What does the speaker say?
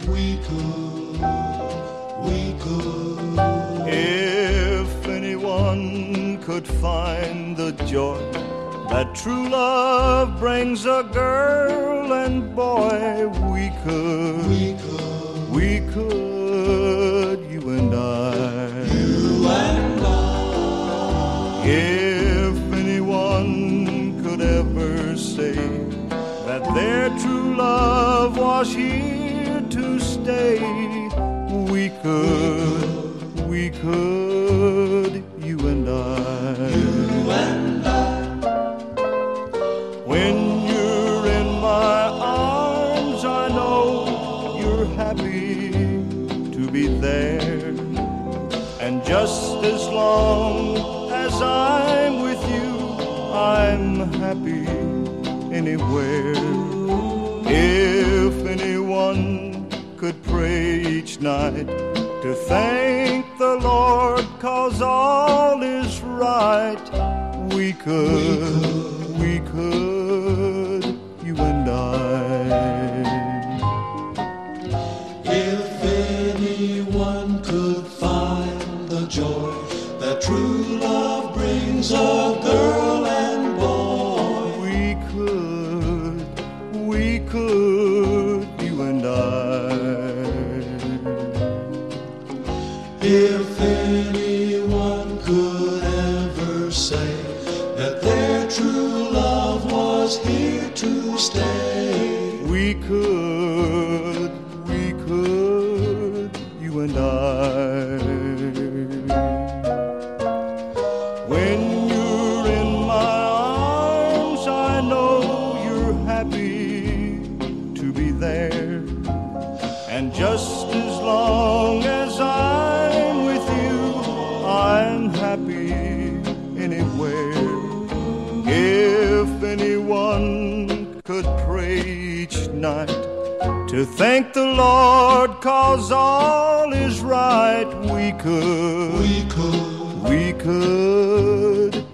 If anyone could find the joy that true love brings a girl and boy, we could, you and I. If anyone could ever say that their true love was here to stay, we could, you and I. When you're in my arms, I know you're happy to be there. And just as long as I'm with you, I'm happy anywhere. If anyone could pray each night to thank the Lord 'cause all is right, we could, you and I. If anyone could find the joy that true love brings a girl and boy, we could, you and I. If anyone could ever say that their true love was here to stay, we could, you and I. When you're in my arms, I know you're happy to be there. And just as long as I'm with you, I'm happy anywhere. If anyone could pray each night to thank the Lord 'cause all is right, we could,